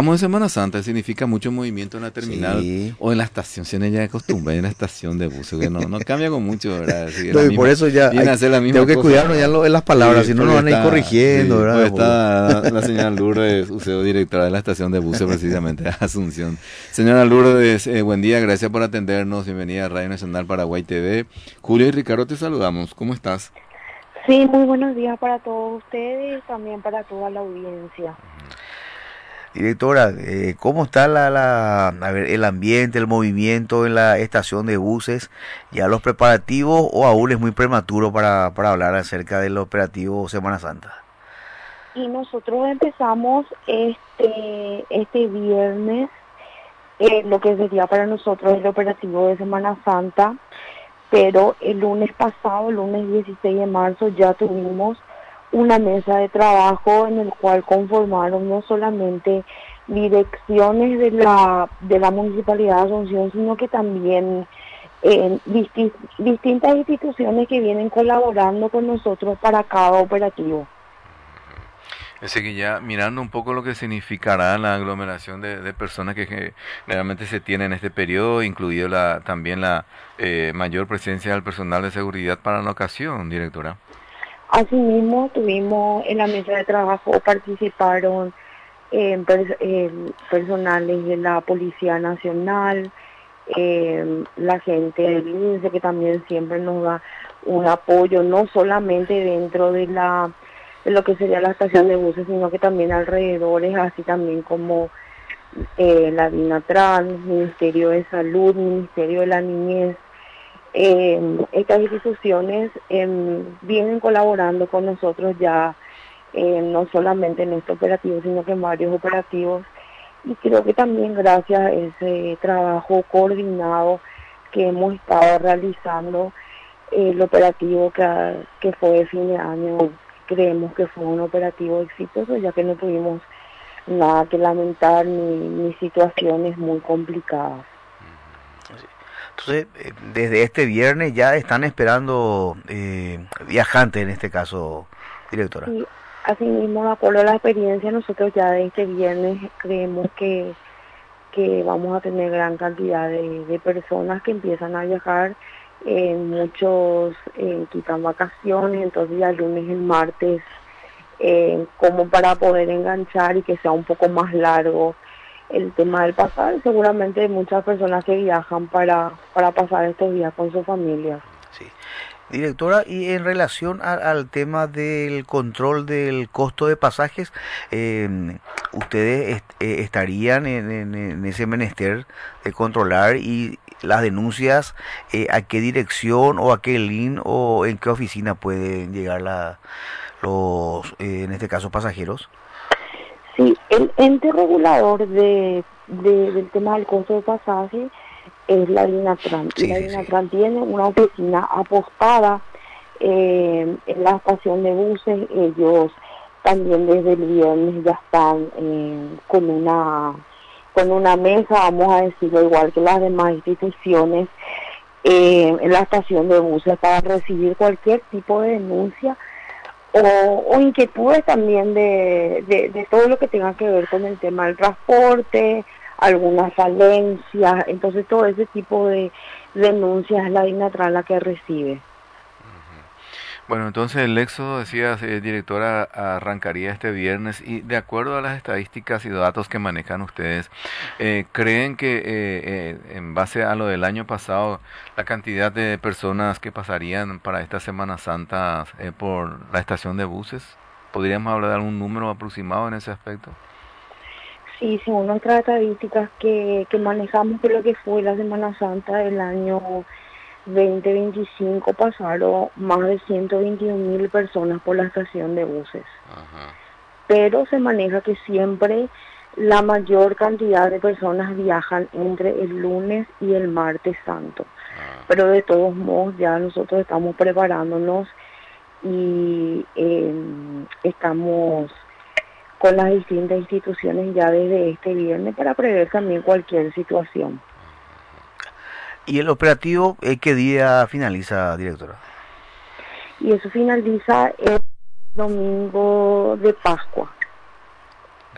Como en Semana Santa significa mucho movimiento en la terminal Sí. o en la estación, se ya acostumbrada en la estación de buses, que no cambia con mucho, ¿verdad? Así que No, la y por misma, eso ya viene a ser la tengo misma que cosa. cuidarnos ya en las palabras, Sí, si no nos porque van a ir está, corrigiendo, sí, ¿verdad? pues De a poco. está la señora Lourdes Uceo, directora de la estación de buses precisamente de Asunción. Señora Lourdes, buen día, gracias por atendernos, bienvenida a Radio Nacional Paraguay TV. Julio y Ricardo te saludamos, ¿cómo estás? Sí, muy buenos días para todos ustedes y también para toda la audiencia. Directora, ¿cómo está a ver, el ambiente, el movimiento en la estación de buses? ¿Ya los preparativos o aún es muy prematuro para hablar acerca del operativo Semana Santa? Y nosotros empezamos este viernes, lo que sería para nosotros el operativo de Semana Santa, pero el lunes pasado, el lunes 16 de marzo, ya tuvimos una mesa de trabajo en el cual conformaron no solamente direcciones de la Municipalidad de Asunción, sino que también distintas instituciones que vienen colaborando con nosotros para cada operativo. Así que ya mirando un poco lo que significará la aglomeración de personas que generalmente se tiene en este periodo, incluido también la mayor presencia del personal de seguridad para la ocasión, directora. Asimismo, tuvimos en la mesa de trabajo, participaron personales de la Policía Nacional, la gente del INSE, que también siempre nos da un apoyo, no solamente dentro de lo que sería la estación de buses, sino que también alrededores, así también como la DINATRAN, Ministerio de Salud, Ministerio de la Niñez. Estas instituciones vienen colaborando con nosotros ya, no solamente en este operativo, sino que en varios operativos. Y creo que también gracias a ese trabajo coordinado que hemos estado realizando, el operativo que fue de fin de año, creemos que fue un operativo exitoso, ya que no tuvimos nada que lamentar ni situaciones muy complicadas. Entonces, desde este viernes ya están esperando viajantes en este caso, directora. Sí, asimismo, de acuerdo a la experiencia, nosotros ya de este viernes creemos que vamos a tener gran cantidad de personas que empiezan a viajar. Muchos quitan vacaciones, entonces ya el lunes y el martes, como para poder enganchar y que sea un poco más largo el tema del pasar. Seguramente hay muchas personas que viajan para pasar estos días con sus familias. Sí. Directora, y en relación al tema del control del costo de pasajes, ¿ustedes estarían en ese menester de controlar y las denuncias, a qué dirección o a qué link o en qué oficina pueden llegar en este caso, pasajeros? Sí, el ente regulador del tema del costo de pasaje es la DINATRAN. Y Sí, la sí, sí. DINATRAN tiene una oficina apostada en la estación de buses. Ellos también desde el viernes ya están con una mesa, vamos a decirlo, igual que las demás instituciones, en la estación de buses para recibir cualquier tipo de denuncia o inquietudes también de todo lo que tenga que ver con el tema del transporte, algunas falencias. Entonces todo ese tipo de denuncias es la DINATRAN la que recibe. Bueno, entonces el éxodo, decías, directora, arrancaría este viernes y de acuerdo a las estadísticas y datos que manejan ustedes, ¿creen que en base a lo del año pasado, la cantidad de personas que pasarían para esta Semana Santa por la estación de buses, podríamos hablar de algún número aproximado en ese aspecto? Sí, según nuestras estadísticas que manejamos por lo que fue la Semana Santa del año 2025, pasaron más de 121.000 personas por la estación de buses. Ajá. Pero se maneja que siempre la mayor cantidad de personas viajan entre el lunes y el martes santo. Pero de todos modos ya nosotros estamos preparándonos y estamos con las distintas instituciones ya desde este viernes para prever también cualquier situación. ¿Y el operativo qué día finaliza, directora? Y eso finaliza el domingo de Pascua.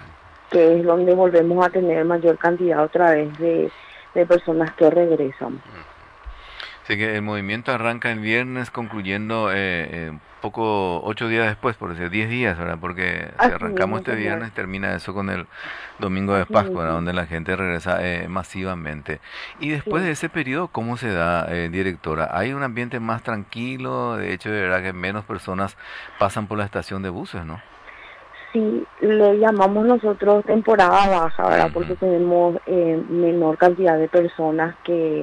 que es donde volvemos a tener mayor cantidad otra vez de personas que regresan. Así que el movimiento arranca el viernes, concluyendo poco 8 días después, por decir 10 días, ¿verdad? Porque si Así arrancamos mismo, este señor. viernes, termina eso con el domingo de Así Pascua, ¿verdad? mismo. Donde la gente regresa masivamente. Y después Sí. de ese periodo, ¿cómo se da, directora? ¿Hay un ambiente más tranquilo? De hecho, de verdad que menos personas pasan por la estación de buses, ¿no? Sí, le llamamos nosotros temporada baja, ¿verdad? Ujú, Porque tenemos menor cantidad de personas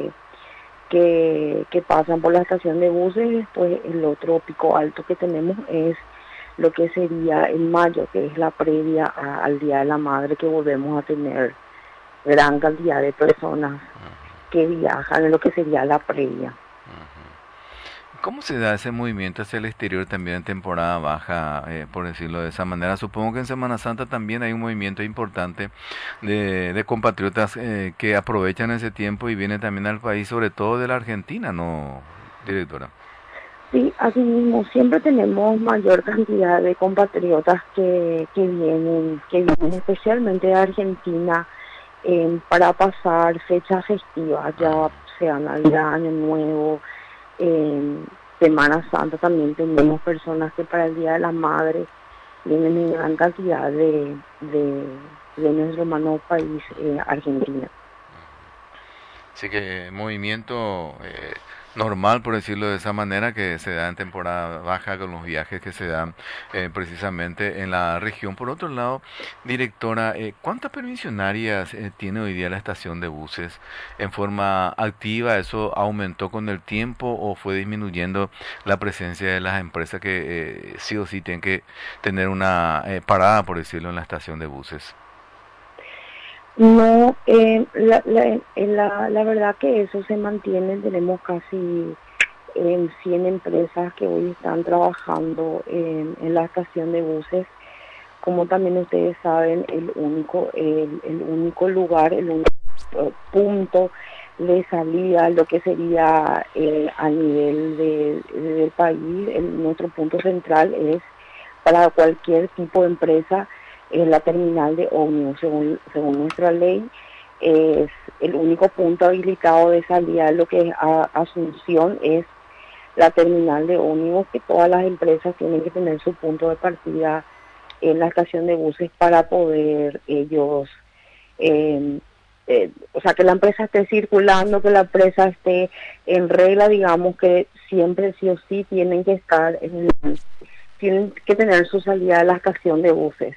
que pasan por la estación de buses. Después el otro pico alto que tenemos es lo que sería en mayo, que es la previa al Día de la Madre, que volvemos a tener gran cantidad de personas que viajan en lo que sería la previa. ujú. ¿Cómo se da ese movimiento hacia el exterior también en temporada baja, por decirlo de esa manera? Supongo que en Semana Santa también hay un movimiento importante de compatriotas que aprovechan ese tiempo y vienen también al país, sobre todo de la Argentina, ¿no, directora? Sí, asimismo, siempre tenemos mayor cantidad de compatriotas que vienen especialmente de Argentina para pasar fechas festivas, ya sea Navidad, Año Nuevo, en Semana Santa. También tenemos personas que para el Día de la Madre vienen en gran cantidad de nuestro hermano país, Argentina. Así que movimiento normal, por decirlo de esa manera, que se da en temporada baja con los viajes que se dan precisamente en la región. Por otro lado, directora, ¿cuántas permisionarias tiene hoy día la estación de buses en forma activa? ¿Eso aumentó con el tiempo o fue disminuyendo la presencia de las empresas que sí o sí tienen que tener una parada, por decirlo, en la estación de buses? No, la verdad que eso se mantiene. Tenemos casi 100 empresas que hoy están trabajando en la estación de buses. Como también ustedes saben, el único lugar, el único punto de salida, lo que sería a nivel del país, nuestro punto central es para cualquier tipo de empresa, la terminal de ómnibus. Según nuestra ley, es el único punto habilitado de salida. Lo que es Asunción es la terminal de ómnibus, que todas las empresas tienen que tener su punto de partida en la estación de buses para poder ellos, eh, o sea, que la empresa esté circulando, que la empresa esté en regla. Digamos que siempre sí o sí tienen que tener su salida de la estación de buses.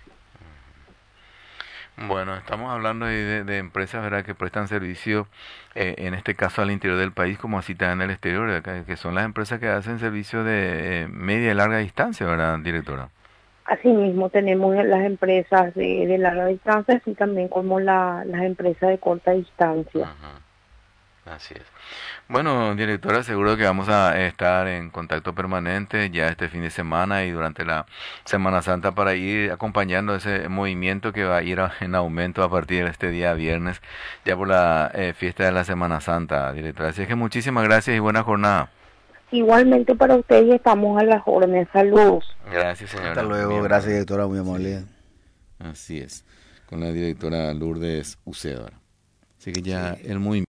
Bueno, estamos hablando ahí de empresas, ¿verdad?, que prestan servicio, en este caso al interior del país, como así también en el exterior, ¿verdad?, que son las empresas que hacen servicio de media y larga distancia, ¿verdad, directora? Asimismo, tenemos las empresas de larga distancia, así también como las empresas de corta distancia. Ujú, así es. Bueno, directora, seguro que vamos a estar en contacto permanente ya este fin de semana y durante la Semana Santa para ir acompañando ese movimiento que va a ir en aumento a partir de este día viernes, ya por la fiesta de la Semana Santa, directora. Así es que muchísimas gracias y buena jornada. Igualmente para ustedes estamos a las órdenes. Saludos. Gracias, Hasta señora, muy luego, gracias amable. directora, muy Sí, amable. así es, con la directora Lourdes Ucedor. Así que ya Sí. el movimiento